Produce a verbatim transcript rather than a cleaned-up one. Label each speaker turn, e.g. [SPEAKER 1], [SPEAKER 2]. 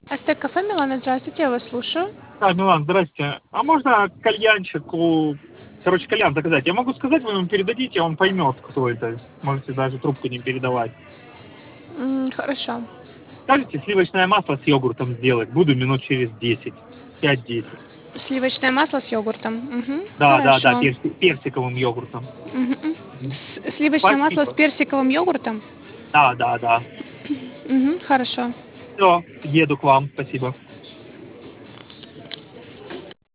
[SPEAKER 1] Астек кафе, Милана, здравствуйте, я вас слушаю.
[SPEAKER 2] А, Милан, здрасте. А можно кальянчик у... Короче, кальян заказать? Я могу сказать, вы ему передадите, он поймет, кто это. Можете даже трубку не передавать.
[SPEAKER 1] М, хорошо.
[SPEAKER 2] Скажите, сливочное масло с йогуртом сделать. Буду минут через десять. пять-десять.
[SPEAKER 1] Сливочное масло с йогуртом. Мгм,
[SPEAKER 2] Да, да, да,
[SPEAKER 1] хорошо.
[SPEAKER 2] перси- персиковым йогуртом.
[SPEAKER 1] Мгм.
[SPEAKER 2] Мгм.
[SPEAKER 1] С- сливочное масло с
[SPEAKER 2] Спасибо.
[SPEAKER 1] персиковым йогуртом?
[SPEAKER 2] Да, да, да.
[SPEAKER 1] Мгм, хорошо.
[SPEAKER 2] Все, еду к вам. Спасибо.